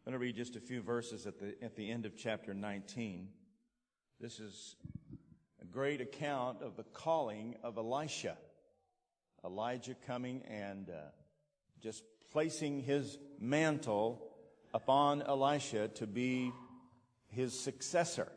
I'm going to read just a few verses at the end of chapter 19. This is a great account of the calling of Elisha. Elijah coming and just placing his mantle upon Elisha to be his successor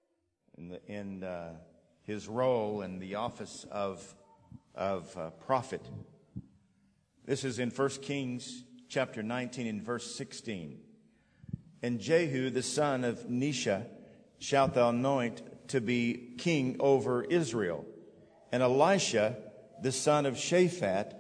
in his role in the office of prophet. This is in 1 Kings chapter 19 and verse 16. And Jehu the son of Nisha shalt thou anoint to be king over Israel. And Elisha the son of Shaphat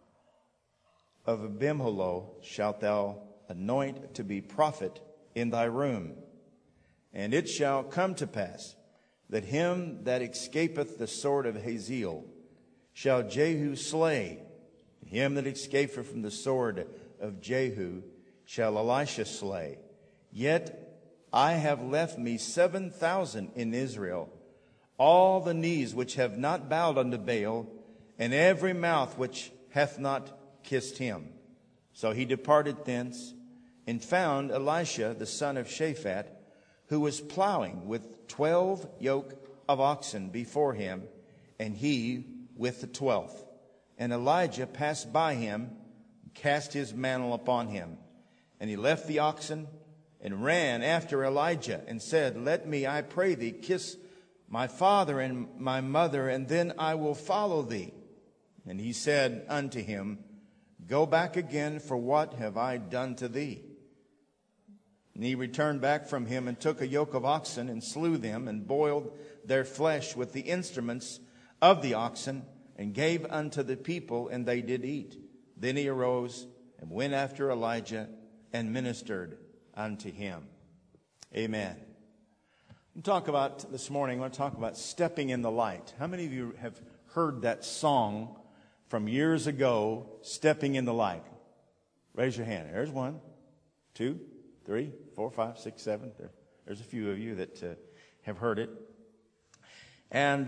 of Abimholo shalt thou anoint to be prophet in thy room. And it shall come to pass that him that escapeth the sword of Hazael shall Jehu slay. Him that escapeth from the sword of Jehu shall Elisha slay. Yet I have left me 7,000 in Israel, all the knees which have not bowed unto Baal, and every mouth which hath not kissed him. So he departed thence, and found Elisha the son of Shaphat, who was plowing with 12 yoke of oxen before him, and he with the 12th. And Elijah passed by him, cast his mantle upon him. And he left the oxen, and ran after Elijah, and said, Let me, I pray thee, kiss my father and my mother, and then I will follow thee. And he said unto him, Go back again, for what have I done to thee? And he returned back from him, and took a yoke of oxen, and slew them, and boiled their flesh with the instruments of the oxen, and gave unto the people, and they did eat. Then he arose, and went after Elijah, and ministered unto him. Amen. This morning, I want to talk about stepping in the light. How many of you have heard that song from years ago, Stepping in the Light? Raise your hand. There's 1, 2, 3, 4, 5, 6, 7. There's a few of you that have heard it. And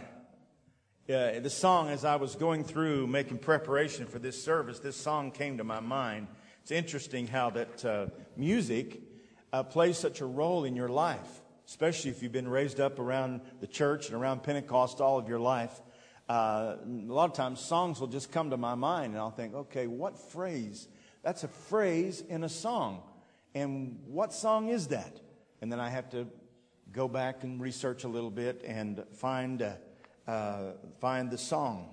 the song, as I was going through making preparation for this service, this song came to my mind. It's interesting how that music plays such a role in your life, especially if you've been raised up around the church and around Pentecost all of your life. A lot of times songs will just come to my mind, and I'll think, okay, what phrase? That's a phrase in a song. And what song is that? And then I have to go back and research a little bit and find the song.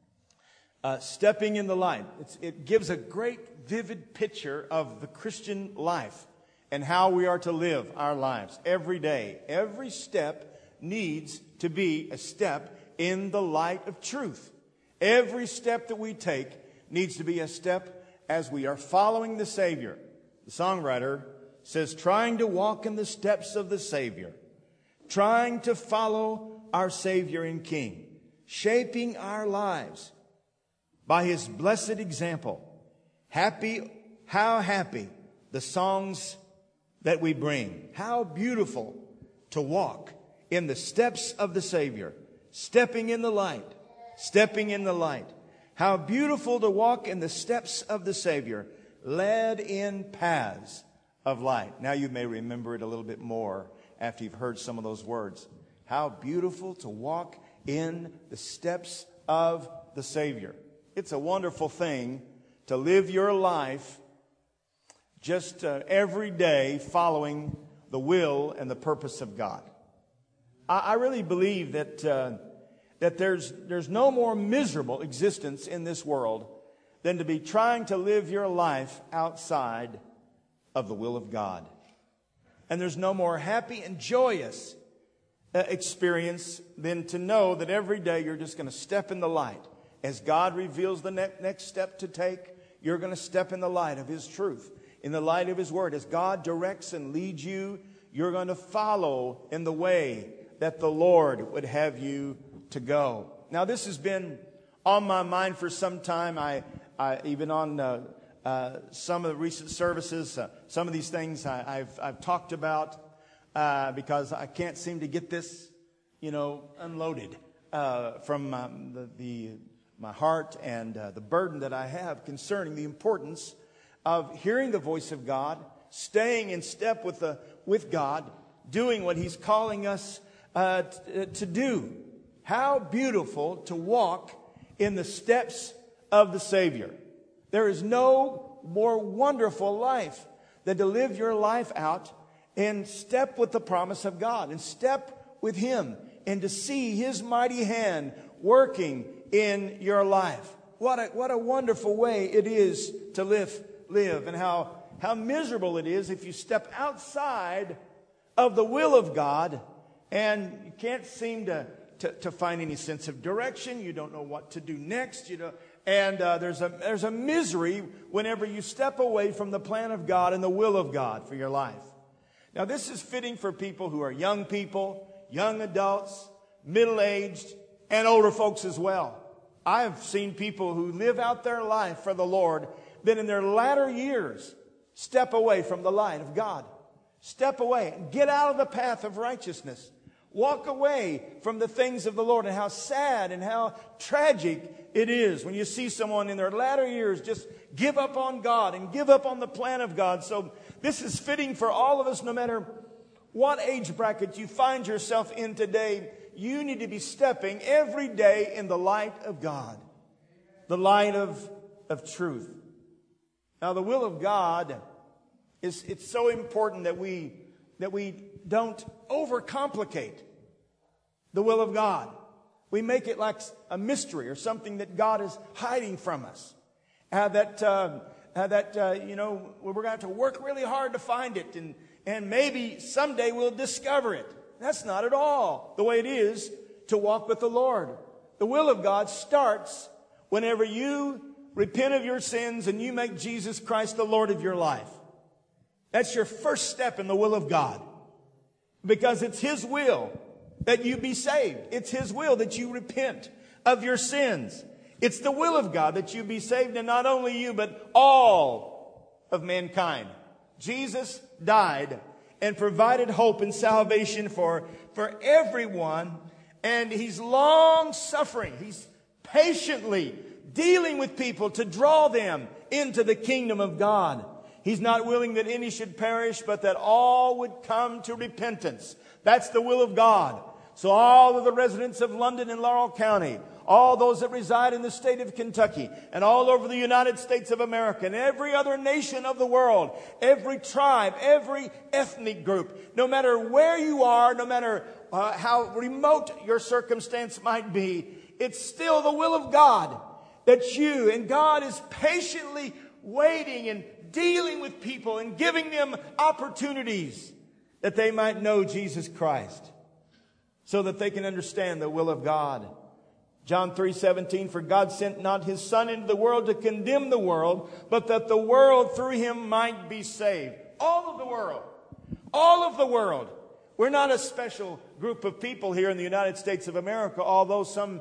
Stepping in the light. It gives a great vivid picture of the Christian life and how we are to live our lives every day. Every step needs to be a step in the light of truth. Every step that we take needs to be a step as we are following the Savior. The songwriter says, trying to walk in the steps of the Savior, trying to follow our Savior and King, shaping our lives by His blessed example. How happy the songs that we bring. How beautiful to walk in the steps of the Savior. Stepping in the light. Stepping in the light. How beautiful to walk in the steps of the Savior, led in paths of light. Now you may remember it a little bit more after you've heard some of those words. How beautiful to walk in the steps of the Savior. It's a wonderful thing to live your life just every day following the will and the purpose of God. I really believe that there's no more miserable existence in this world than to be trying to live your life outside of the will of God. And there's no more happy and joyous experience than to know that every day you're just going to step in the light. As God reveals the next step to take, you're going to step in the light of His truth, in the light of His Word. As God directs and leads you, you're going to follow in the way that the Lord would have you to go. Now, this has been on my mind for some time. I even on some of the recent services, some of these things I've talked about because I can't seem to get this, unloaded from my heart and the burden that I have concerning the importance of hearing the voice of God, staying in step with God, doing what He's calling us to do. How beautiful to walk in the steps of the Savior. There is no more wonderful life than to live your life out in step with the promise of God, in step with Him, and to see His mighty hand working in your life. What a wonderful way it is to live, and how miserable it is if you step outside of the will of God and you can't seem to find any sense of direction. You don't know what to do next. And there's a misery whenever you step away from the plan of God and the will of God for your life. Now, this is fitting for people who are young people, young adults, middle-aged, and older folks as well. I've seen people who live out their life for the Lord, then in their latter years, step away from the light of God. Step away and get out of the path of righteousness. Walk away from the things of the Lord. And how sad and how tragic it is when you see someone in their latter years just give up on God and give up on the plan of God. So this is fitting for all of us, no matter what age bracket you find yourself in today. You need to be stepping every day in the light of God, the light of truth. Now, the will of God it's so important that we don't overcomplicate the will of God. We make it like a mystery or something that God is hiding from us. We're going to have to work really hard to find it, and maybe someday we'll discover it. That's not at all the way it is to walk with the Lord. The will of God starts whenever you repent of your sins and you make Jesus Christ the Lord of your life. That's your first step in the will of God. Because it's His will that you be saved. It's His will that you repent of your sins. It's the will of God that you be saved, and not only you, but all of mankind. Jesus died and provided hope and salvation for everyone. And He's long suffering. He's patiently dealing with people to draw them into the kingdom of God. He's not willing that any should perish, but that all would come to repentance. That's the will of God. So all of the residents of London and Laurel County, all those that reside in the state of Kentucky, and all over the United States of America, and every other nation of the world, every tribe, every ethnic group, no matter where you are, no matter how remote your circumstance might be, it's still the will of God that you, and God is patiently waiting and dealing with people and giving them opportunities that they might know Jesus Christ, so that they can understand the will of God. John 3:17, for God sent not His Son into the world to condemn the world, but that the world through Him might be saved. All of the world. All of the world. We're not a special group of people here in the United States of America, although some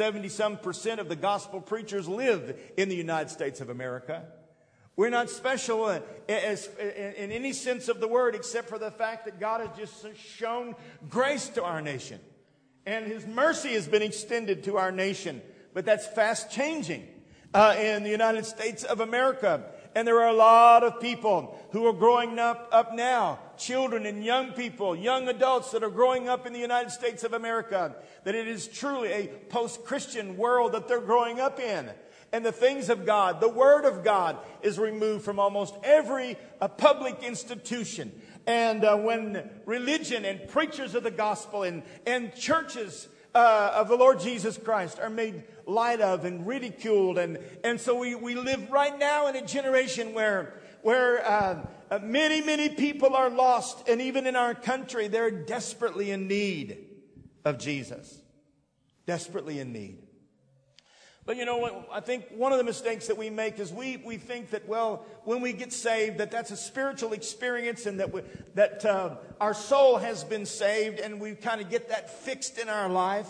70% of the gospel preachers live in the United States of America. We're not special in any sense of the word, except for the fact that God has just shown grace to our nation. And His mercy has been extended to our nation. But that's fast changing in the United States of America. And there are a lot of people who are growing up now, children and young people, young adults that are growing up in the United States of America, that it is truly a post-Christian world that they're growing up in. And the things of God, the Word of God, is removed from almost every public institution. And when religion and preachers of the gospel and churches of the Lord Jesus Christ are made light of and ridiculed. And so we live right now in a generation where many, many people are lost. And even in our country, they're desperately in need of Jesus. Desperately in need. But you know what? I think one of the mistakes that we make is we think that, well, when we get saved, that's a spiritual experience, and that our soul has been saved, and we kind of get that fixed in our life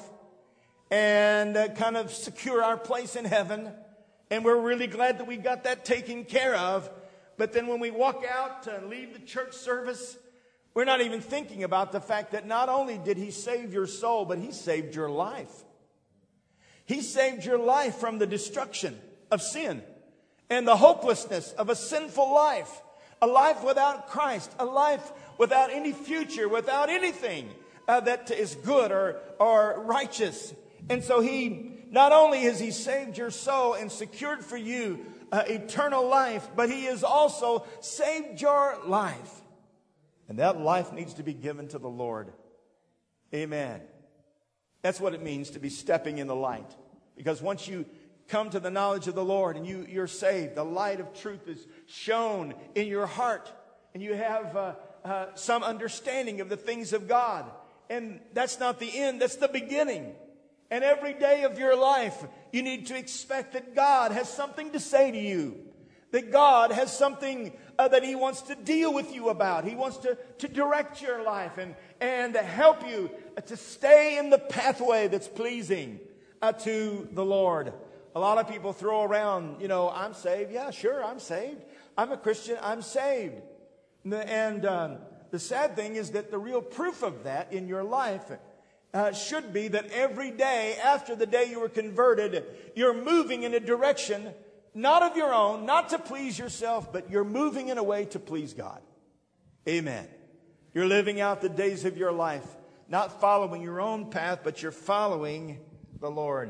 and kind of secure our place in heaven. And we're really glad that we got that taken care of. But then when we walk out to leave the church service, we're not even thinking about the fact that not only did He save your soul, but He saved your life. He saved your life from the destruction of sin and the hopelessness of a sinful life, A life without Christ. A life without any future, without anything that is good or righteous. And so not only has he saved your soul and secured for you eternal life, but he has also saved your life. And that life needs to be given to the Lord. Amen. That's what it means to be stepping in the light. Because once you come to the knowledge of the Lord and you're saved, the light of truth is shown in your heart. And you have some understanding of the things of God. And that's not the end, that's the beginning. And every day of your life, you need to expect that God has something to say to you. That God has something that he wants to deal with you about. He wants to direct your life and help you to stay in the pathway that's pleasing to the Lord. A lot of people throw around, I'm saved. Yeah, sure, I'm saved. I'm a Christian. I'm saved. And the sad thing is that the real proof of that in your life should be that every day after the day you were converted, you're moving in a direction not of your own, not to please yourself, but you're moving in a way to please God. Amen. You're living out the days of your life, not following your own path, but you're following the Lord.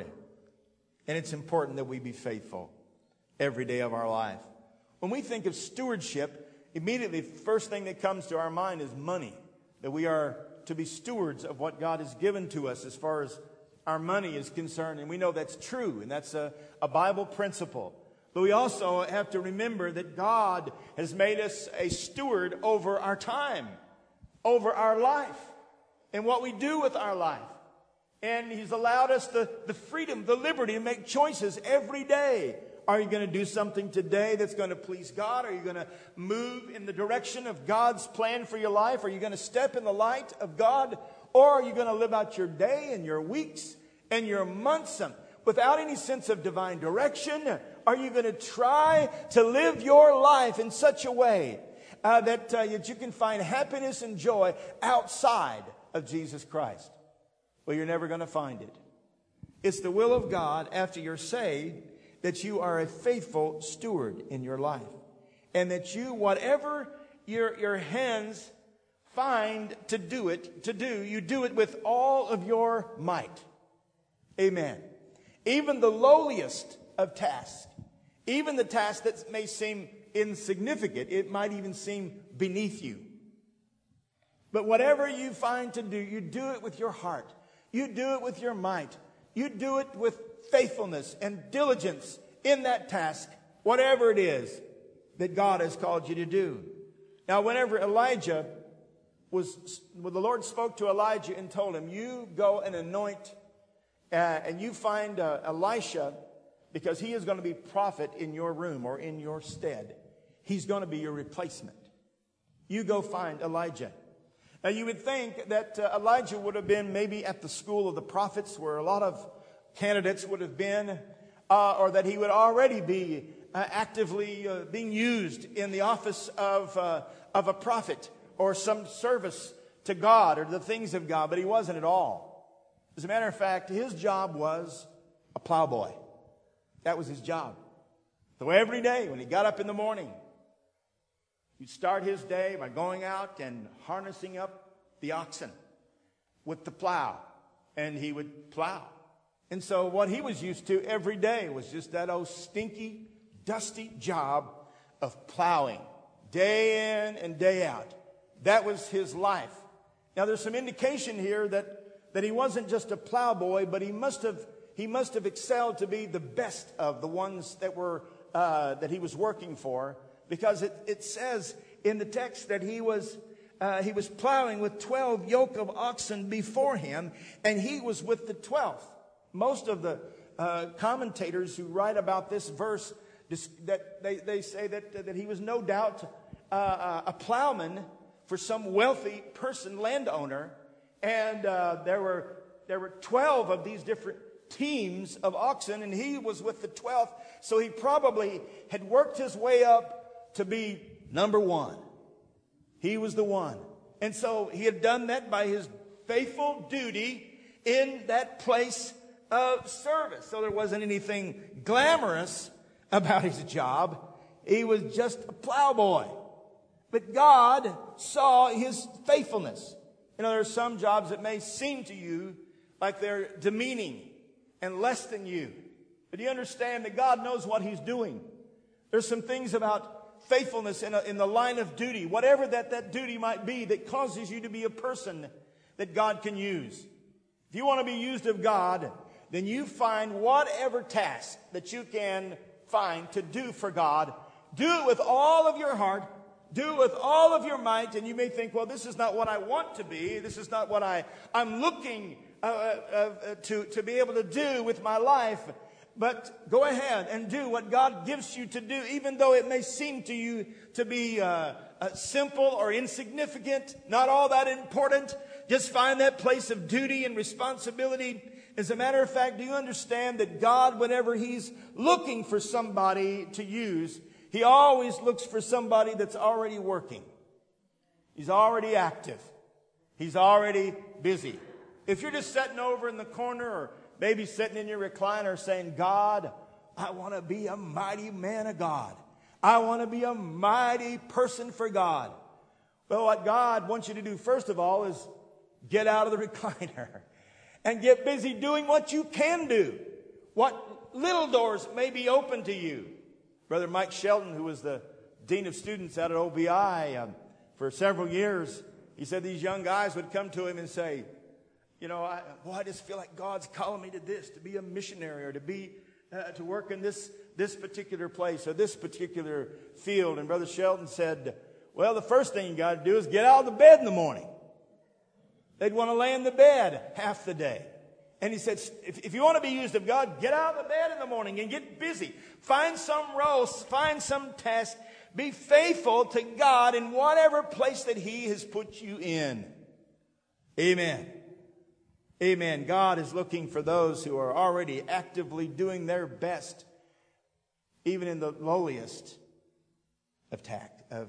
And it's important that we be faithful every day of our life. When we think of stewardship, immediately the first thing that comes to our mind is money. That we are to be stewards of what God has given to us as far as our money is concerned. And we know that's true, and that's a Bible principle. But we also have to remember that God has made us a steward over our time, over our life, and what we do with our life. And he's allowed us the freedom, the liberty to make choices every day. Are you going to do something today that's going to please God? Are you going to move in the direction of God's plan for your life? Are you going to step in the light of God? Or are you going to live out your day and your weeks and your months without any sense of divine direction? Are you going to try to live your life in such a way that you can find happiness and joy outside of Jesus Christ? Well, you're never going to find it. It's the will of God after you're saved that you are a faithful steward in your life. And that you, whatever your hands find to do, you do it with all of your might. Amen. Even the lowliest of tasks, even the task that may seem insignificant, it might even seem beneath you. But whatever you find to do, you do it with your heart. You do it with your might. You do it with faithfulness and diligence in that task, whatever it is that God has called you to do. Now, whenever the Lord spoke to Elijah and told him, you go and anoint and you find Elisha, because he is going to be prophet in your room or in your stead. He's going to be your replacement. You go find Elijah. Now, you would think that Elijah would have been maybe at the school of the prophets where a lot of candidates would have been, or that he would already be actively being used in the office of a prophet or some service to God or the things of God, but he wasn't at all. As a matter of fact, his job was a plowboy. That was his job. So every day when he got up in the morning, he'd start his day by going out and harnessing up the oxen with the plow, and he would plow. And so what he was used to every day was just that old stinky, dusty job of plowing, day in and day out. That was his life. Now there's some indication here that he wasn't just a plowboy, but he must have excelled to be the best of the ones that he was working for, because it says in the text that he was plowing with 12 yoke of oxen before him, and he was with the 12th. Most of the commentators who write about this verse, that they say that he was no doubt a plowman for some wealthy person, landowner, and there were 12 of these different teams of oxen, and he was with the 12th, so he probably had worked his way up to be number one. He was the one. And so he had done that by his faithful duty in that place of service. So there wasn't anything glamorous about his job. He was just a plowboy. But God saw his faithfulness. You know, there are some jobs that may seem to you like they're demeaning and less than you. But you understand that God knows what he's doing. There's some things about faithfulness in the line of duty, whatever that duty might be, that causes you to be a person that God can use. If you want to be used of God, then you find whatever task that you can find to do for God. Do it with all of your heart. Do it with all of your might. And you may think, well, this is not what I want to be. This is not what I'm looking to be able to do with my life. But go ahead and do what God gives you to do, even though it may seem to you to be simple or insignificant, not all that important. Just find that place of duty and responsibility. As a matter of fact, do you understand that God, whenever he's looking for somebody to use, he always looks for somebody that's already working. He's already active. He's already busy. If you're just sitting over in the corner or maybe sitting in your recliner saying, God, I want to be a mighty man of God. I want to be a mighty person for God. Well, what God wants you to do, first of all, is get out of the recliner and get busy doing what you can do. What little doors may be open to you. Brother Mike Sheldon, who was the dean of students out at OBI for several years, he said these young guys would come to him and say, you know, I just feel like God's calling me to this, to be a missionary or to work in this particular place or this particular field. And Brother Sheldon said, well, the first thing you got to do is get out of the bed in the morning. They'd want to lay in the bed half the day. And he said, if you want to be used of God, get out of the bed in the morning and get busy. Find some role, find some task. Be faithful to God in whatever place that he has put you in. Amen. Amen. God is looking for those who are already actively doing their best, even in the lowliest of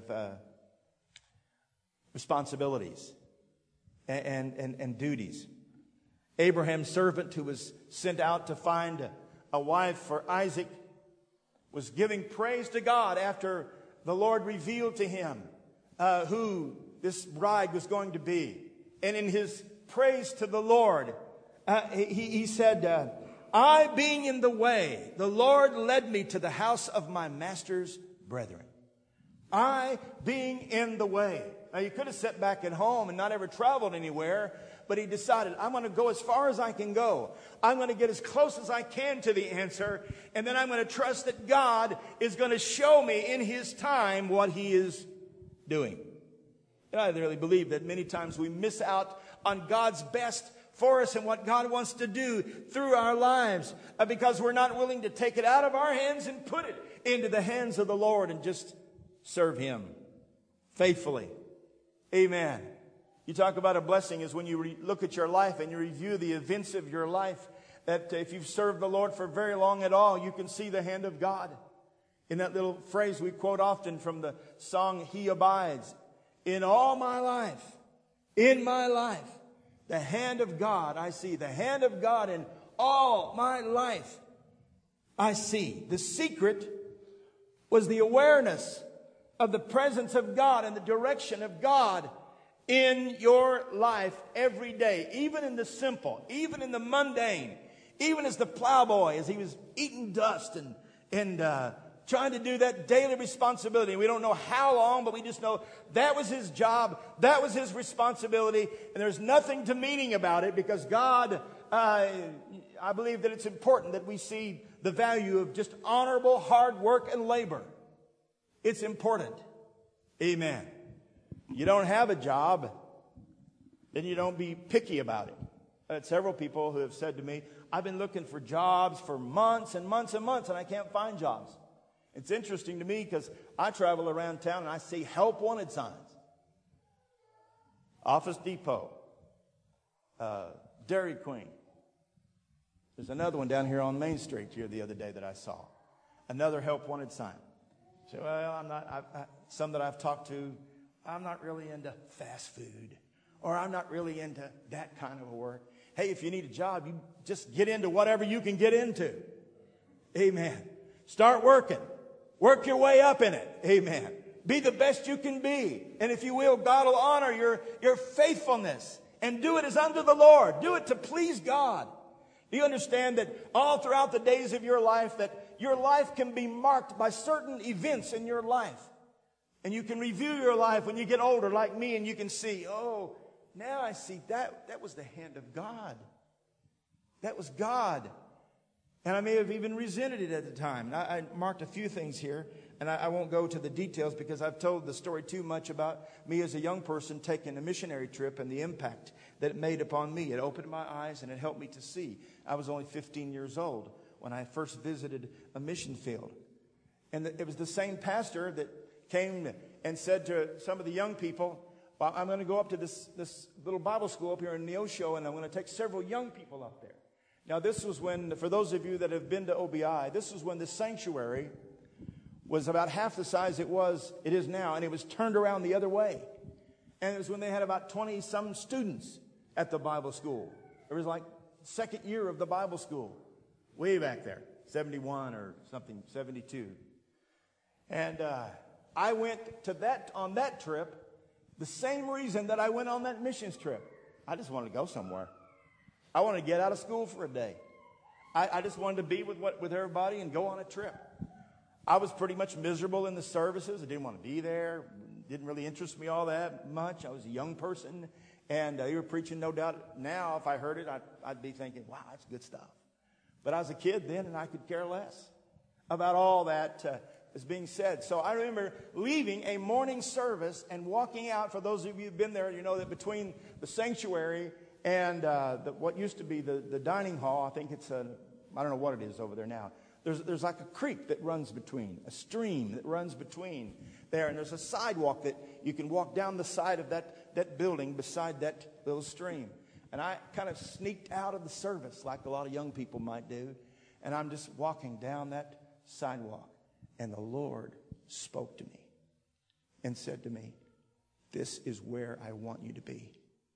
responsibilities and duties. Abraham's servant, who was sent out to find a wife for Isaac, was giving praise to God after the Lord revealed to him who this bride was going to be. And in his praise to the Lord, he said, I being in the way, the Lord led me to the house of my master's brethren. I being in the way. Now, you could have sat back at home and not ever traveled anywhere, but he decided, I'm going to go as far as I can go. I'm going to get as close as I can to the answer, and then I'm going to trust that God is going to show me in his time what he is doing. And I really believe that many times we miss out on God's best for us and what God wants to do through our lives because we're not willing to take it out of our hands and put it into the hands of the Lord and just serve him faithfully. Amen. You talk about a blessing is when you look at your life and you review the events of your life, that if you've served the Lord for very long at all, you can see the hand of God. In that little phrase we quote often from the song, He Abides. In all my life, the hand of God I see. The hand of God in all my life I see. The secret was the awareness of the presence of God and the direction of God in your life every day, even in the simple, even in the mundane, even as the plowboy, as he was eating dust and trying to do that daily responsibility. We don't know how long, but we just know that was his job, that was his responsibility, and there's nothing demeaning about it because God, I believe that it's important that we see the value of just honorable hard work and labor. It's important. Amen. You don't have a job, then you don't be picky about it. I had several people who have said to me, I've been looking for jobs for months and months and months, and I can't find jobs. It's interesting to me because I travel around town and I see help wanted signs. Office Depot, Dairy Queen. There's another one down here on Main Street here the other day that I saw. Another help wanted sign. So, well, I'm not, some that I've talked to, I'm not really into fast food, or I'm not really into that kind of work. Hey, if you need a job, you just get into whatever you can get into. Amen. Start working. Work your way up in it. Amen. Be the best you can be. And if you will, God will honor your faithfulness. And do it as unto the Lord. Do it to please God. Do you understand that all throughout the days of your life, that your life can be marked by certain events in your life? And you can review your life when you get older like me, and you can see, oh, now I see that was the hand of God. That was God. And I may have even resented it at the time. I marked a few things here, and I won't go to the details because I've told the story too much about me as a young person taking a missionary trip and the impact that it made upon me. It opened my eyes and it helped me to see. I was only 15 years old when I first visited a mission field. And it was the same pastor that came and said to some of the young people, well, I'm going to go up to this little Bible school up here in Neosho, and I'm going to take several young people up there. Now, this was when, for those of you that have been to OBI, this was when the sanctuary was about half the size it is now, and it was turned around the other way. And it was when they had about 20-some students at the Bible school. It was like second year of the Bible school, way back there, 71 or something, 72. And I went on that trip the same reason that I went on that missions trip. I just wanted to go somewhere. I wanted to get out of school for a day. I just wanted to be with everybody and go on a trip. I was pretty much miserable in the services. I didn't want to be there. Didn't really interest me all that much. I was a young person, and you were preaching, no doubt. Now, if I heard it, I'd be thinking, wow, that's good stuff. But I was a kid then, and I could care less about all that is being said. So I remember leaving a morning service and walking out. For those of you who've been there, you know that between the sanctuary and what used to be the dining hall, I think it's I don't know what it is over there now. There's like a creek that runs between, a stream that runs between there. And there's a sidewalk that you can walk down the side of that building beside that little stream. And I kind of sneaked out of the service like a lot of young people might do. And I'm just walking down that sidewalk. And the Lord spoke to me and said to me, this is where I want you to be.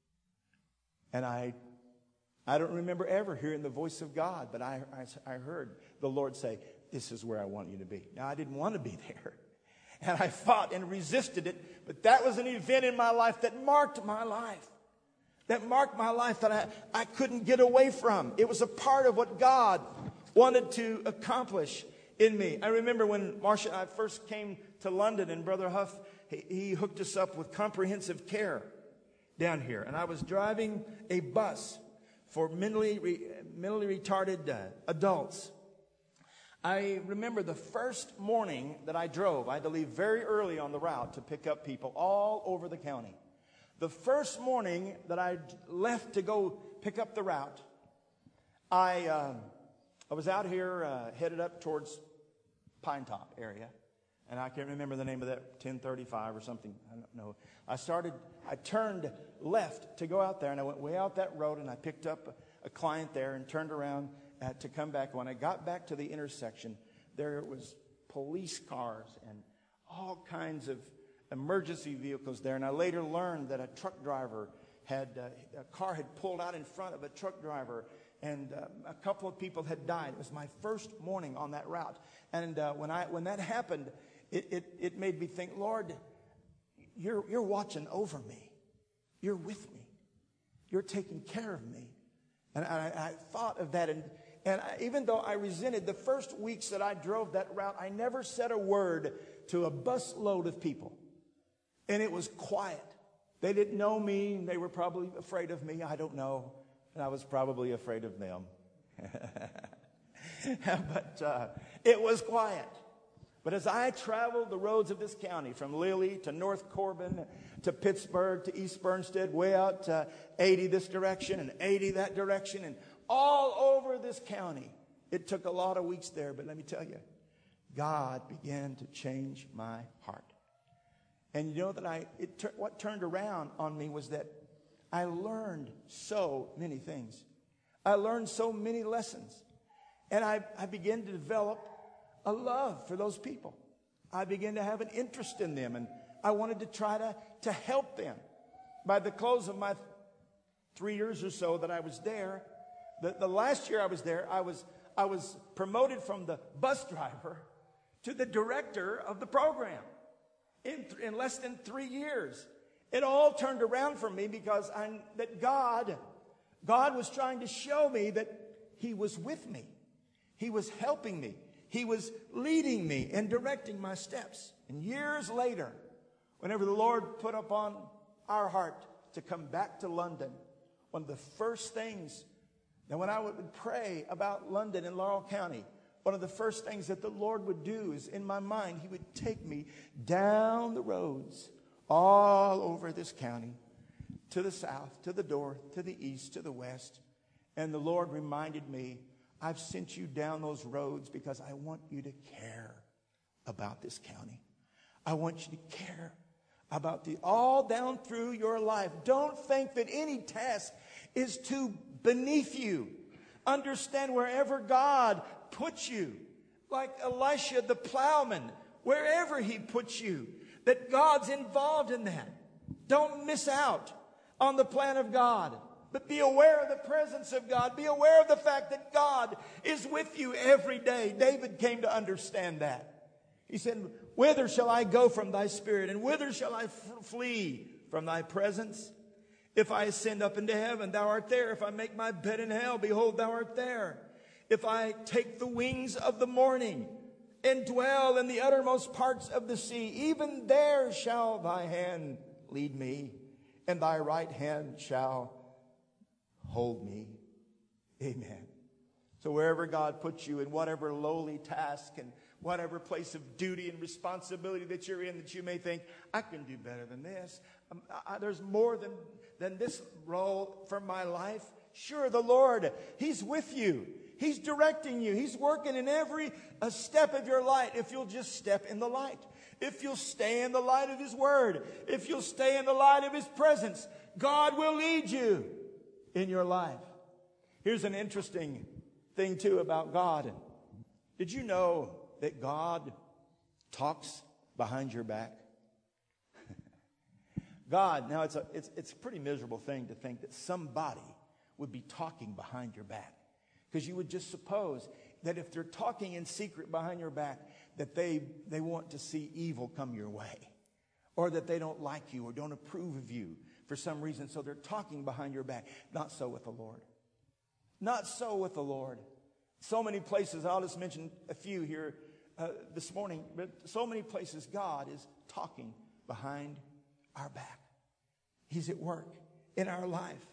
And I don't remember ever hearing the voice of God, but I heard the Lord say, this is where I want you to be. Now, I didn't want to be there. And I fought and resisted it. But that was an event in my life that marked my life. That marked my life that I couldn't get away from. It was a part of what God wanted to accomplish in me. I remember when Marcia and I first came to London, and Brother Huff, he hooked us up with comprehensive care down here. And I was driving a bus for mentally retarded adults. I remember the first morning that I drove. I had to leave very early on the route to pick up people all over the county. The first morning that I left to go pick up the route, I was out here headed up towards Pine Top area. And I can't remember the name of that, 1035 or something. I don't know. I turned left to go out there, and I went way out that road, and I picked up a client there and turned around to come back. When I got back to the intersection, there was police cars and all kinds of emergency vehicles there. And I later learned that a truck driver a car had pulled out in front of a truck driver, and a couple of people had died. It was my first morning on that route. And when that happened, it made me think, Lord, you're watching over me. You're with me. You're taking care of me. And I thought of that. And even though I resented the first weeks that I drove that route, I never said a word to a busload of people. And it was quiet. They didn't know me. They were probably afraid of me. I don't know. And I was probably afraid of them. But it was quiet. But as I traveled the roads of this county, from Lilly to North Corbin to Pittsburgh to East Bernstead, way out to 80 this direction and 80 that direction, and all over this county, it took a lot of weeks there. But let me tell you, God began to change my heart. And you know that what turned around on me was that I learned so many things. I learned so many lessons. And I began to develop a love for those people. I began to have an interest in them, and I wanted to try to help them. By the close of my 3 years or so that I was there, the last year I was there, I was promoted from the bus driver to the director of the program. in less than 3 years. It all turned around for me because God was trying to show me that He was with me. He was helping me. He was leading me and directing my steps. And years later, whenever the Lord put upon our heart to come back to London, one of the first things that when I would pray about London and Laurel County, one of the first things that the Lord would do is in my mind, He would take me down the roads all over this county, to the south, to the north, to the east, to the west. And the Lord reminded me, I've sent you down those roads because I want you to care about this county. I want you to care about all down through your life. Don't think that any task is too beneath you. Understand wherever God puts you, like Elisha the plowman, wherever He puts you, that God's involved in that. Don't miss out on the plan of God, but be aware of the presence of God. Be aware of the fact that God is with you every day. David came to understand that. He said, whither shall I go from thy spirit, and whither shall I flee from thy presence? If I ascend up into heaven, thou art there. If I make my bed in hell, behold, thou art there. If I take the wings of the morning and dwell in the uttermost parts of the sea, even there shall thy hand lead me, and thy right hand shall hold me. Amen. So wherever God puts you, in whatever lowly task and whatever place of duty and responsibility that you're in, that you may think, I can do better than this. There's more than this role for my life. Sure, the Lord, He's with you. He's directing you. He's working in every step of your life if you'll just step in the light. If you'll stay in the light of His Word. If you'll stay in the light of His presence. God will lead you in your life. Here's an interesting thing too about God. Did you know that God talks behind your back? God, now it's a pretty miserable thing to think that somebody would be talking behind your back. Because you would just suppose that if they're talking in secret behind your back, that they want to see evil come your way. Or that they don't like you or don't approve of you for some reason. So they're talking behind your back. Not so with the Lord. Not so with the Lord. So many places, I'll just mention a few here this morning, but so many places God is talking behind our back. He's at work in our life.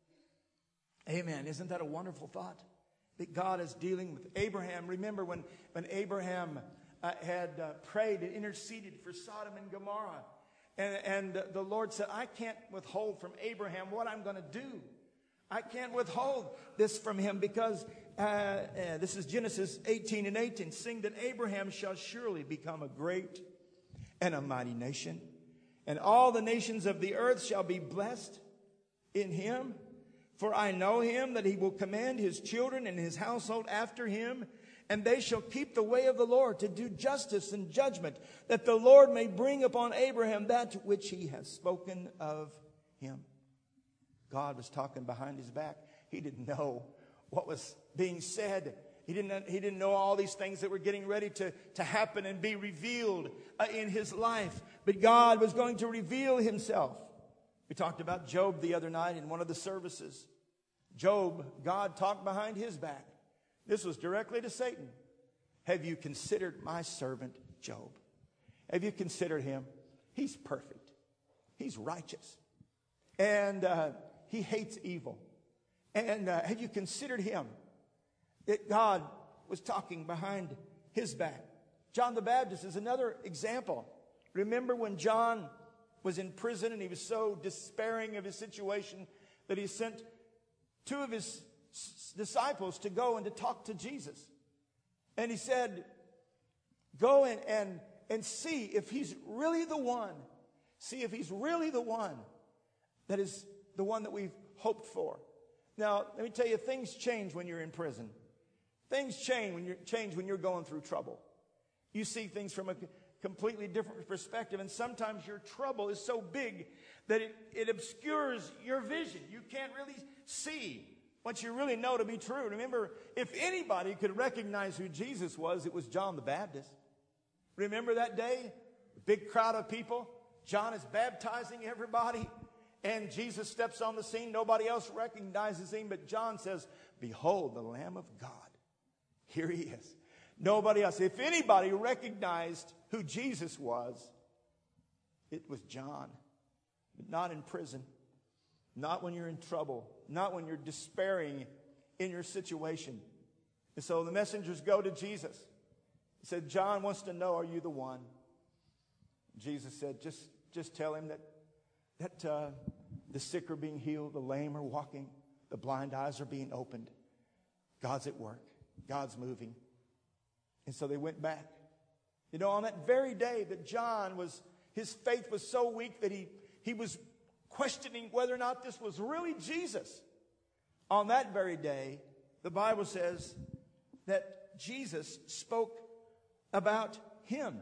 Amen. Isn't that a wonderful thought? That God is dealing with Abraham. Remember when Abraham had prayed and interceded for Sodom and Gomorrah. And the Lord said, I can't withhold from Abraham what I'm going to do. I can't withhold this from him because this is Genesis 18:18. Sing that Abraham shall surely become a great and a mighty nation. And all the nations of the earth shall be blessed in him. For I know him that he will command his children and his household after him, and they shall keep the way of the Lord to do justice and judgment, that the Lord may bring upon Abraham that which he has spoken of him. God was talking behind his back. He didn't know what was being said. He didn't know all these things that were getting ready to happen and be revealed in his life. But God was going to reveal himself. We talked about Job the other night in one of the services. Job, God talked behind his back. This was directly to Satan. Have you considered my servant Job? Have you considered him? He's perfect. He's righteous. And he hates evil. And have you considered him? That God was talking behind his back. John the Baptist is another example. Remember when John was in prison and he was so despairing of his situation that he sent two of his disciples to go and to talk to Jesus. And he said, go and see if he's really the one. See if he's really the one that is the one that we've hoped for. Now, let me tell you, things change when you're in prison. Things change when you're going through trouble. You see things from a completely different perspective, and sometimes your trouble is so big that it obscures your vision. You can't really see what you really know to be true. Remember, if anybody could recognize who Jesus was, it was John the Baptist. Remember that day? Big crowd of people. John is baptizing everybody. And Jesus steps on the scene. Nobody else recognizes him. But John says, behold, the Lamb of God. Here he is. Nobody else. If anybody recognized who Jesus was, it was John. But not in prison. Not when you're in trouble. Not when you're despairing in your situation. And so the messengers go to Jesus. He said, John wants to know, are you the one? Jesus said, just tell him that the sick are being healed, the lame are walking, the blind eyes are being opened. God's at work. God's moving. And so they went back. You know, on that very day that his faith was so weak that he was questioning whether or not this was really Jesus. On that very day, the Bible says that Jesus spoke about him.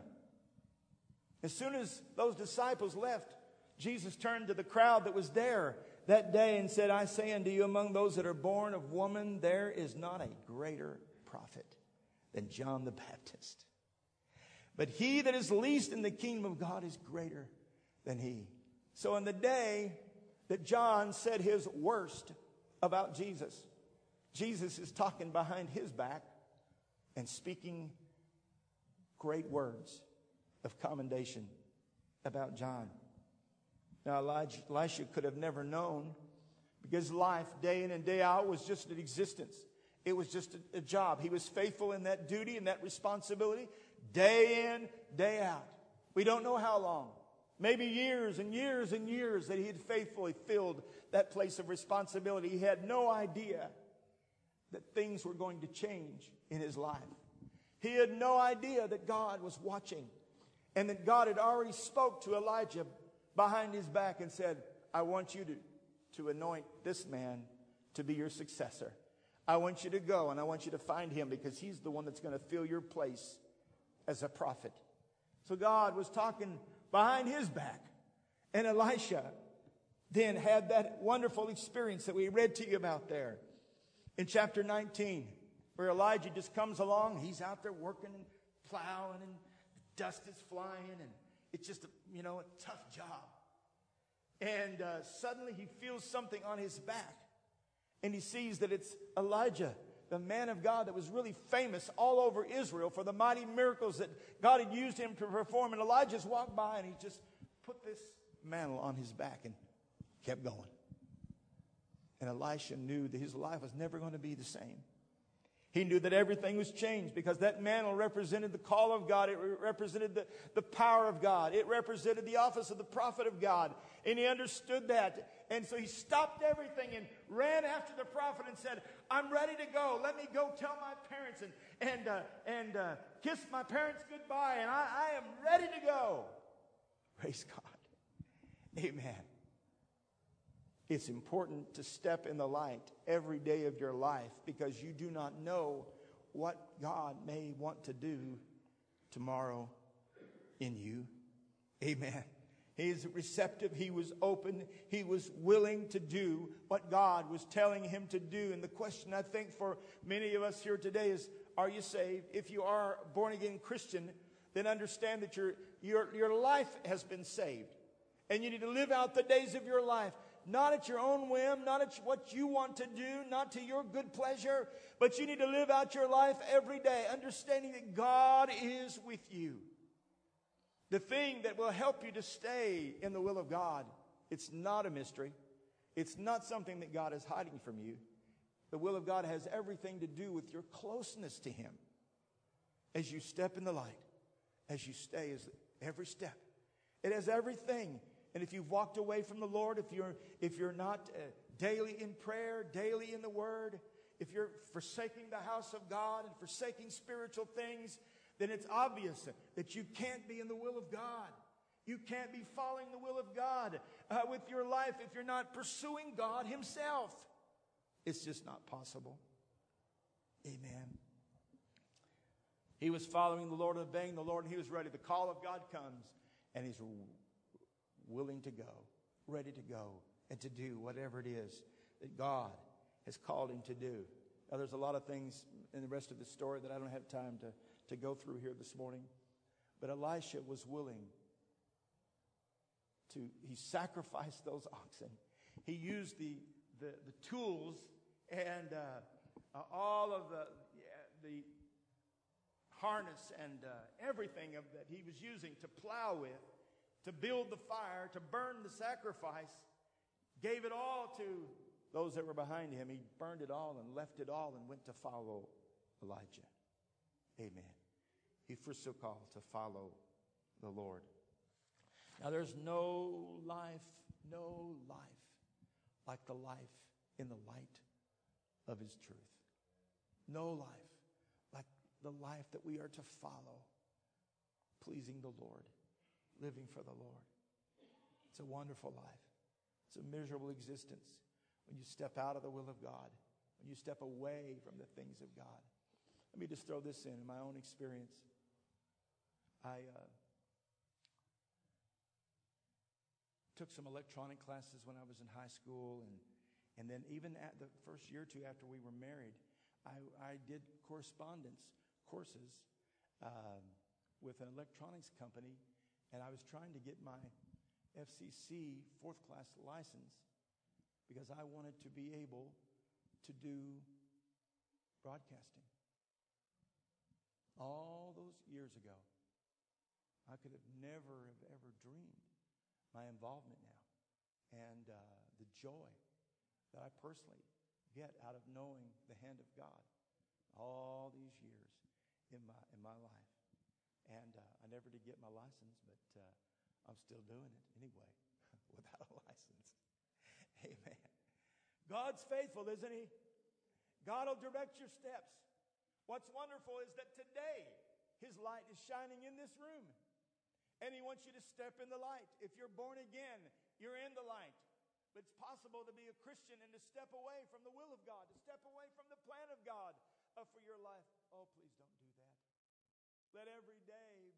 As soon as those disciples left, Jesus turned to the crowd that was there that day and said, I say unto you, among those that are born of woman, there is not a greater prophet than John the Baptist. But he that is least in the kingdom of God is greater than he. So in the day that John said his worst about Jesus, Jesus is talking behind his back and speaking great words of commendation about John. Now Elisha could have never known, because life day in and day out was just an existence. It was just a job. He was faithful in that duty and that responsibility day in, day out. We don't know how long. Maybe years and years and years that he had faithfully filled that place of responsibility. He had no idea that things were going to change in his life. He had no idea that God was watching and that God had already spoke to Elijah behind his back and said, I want you to anoint this man to be your successor. I want you to go and I want you to find him because he's the one that's going to fill your place as a prophet. So God was talking behind his back. And Elisha then had that wonderful experience that we read to you about there in chapter 19, where Elijah just comes along. He's out there working and plowing and dust is flying and it's just a tough job. And suddenly he feels something on his back. And he sees that it's Elijah, the man of God that was really famous all over Israel for the mighty miracles that God had used him to perform. And Elijah's walked by and he just put this mantle on his back and kept going. And Elisha knew that his life was never going to be the same. He knew that everything was changed because that mantle represented the call of God. It represented the power of God. It represented the office of the prophet of God. And he understood that. And so he stopped everything and ran after the prophet and said, I'm ready to go. Let me go tell my parents and kiss my parents goodbye. And I am ready to go. Praise God. Amen. It's important to step in the light every day of your life because you do not know what God may want to do tomorrow in you. Amen. He is receptive. He was open. He was willing to do what God was telling him to do. And the question I think for many of us here today is, are you saved? If you are a born again Christian, then understand that your life has been saved. And you need to live out the days of your life. Not at your own whim, not at what you want to do, not to your good pleasure, but you need to live out your life every day, understanding that God is with you. The thing that will help you to stay in the will of God, it's not a mystery. It's not something that God is hiding from you. The will of God has everything to do with your closeness to Him. As you step in the light, as you stay, as every step, it has everything. And if you've walked away from the Lord, if you're not daily in prayer, daily in the Word, if you're forsaking the house of God and forsaking spiritual things, then it's obvious that you can't be in the will of God. You can't be following the will of God with your life if you're not pursuing God Himself. It's just not possible. Amen. He was following the Lord, obeying the Lord, and he was ready. The call of God comes, and he's willing to go, ready to go, and to do whatever it is that God has called him to do. Now, there's a lot of things in the rest of the story that I don't have time to go through here this morning. But Elisha was willing he sacrificed those oxen. He used the tools and all of the harness and everything that he was using to plow with, to build the fire, to burn the sacrifice, gave it all to those that were behind him. He burned it all and left it all and went to follow Elijah. Amen. He forsook all to follow the Lord. Now there's no life like the life in the light of His truth. No life like the life that we are to follow, pleasing the Lord, living for the Lord. It's a wonderful life. It's a miserable existence when you step out of the will of God, when you step away from the things of God. Let me just throw this in my own experience. I took some electronic classes when I was in high school, and then even at the first year or two after we were married, I did correspondence courses with an electronics company, and I was trying to get my FCC fourth class license because I wanted to be able to do broadcasting. All those years ago, I could have never have ever dreamed my involvement now and the joy that I personally get out of knowing the hand of God all these years in my life. And I never did get my license, but I'm still doing it anyway without a license. Amen. God's faithful, isn't He? God will direct your steps. What's wonderful is that today His light is shining in this room. And He wants you to step in the light. If you're born again, you're in the light. But it's possible to be a Christian and to step away from the will of God, to step away from the plan of God for your life. Oh, please don't do that. Let every day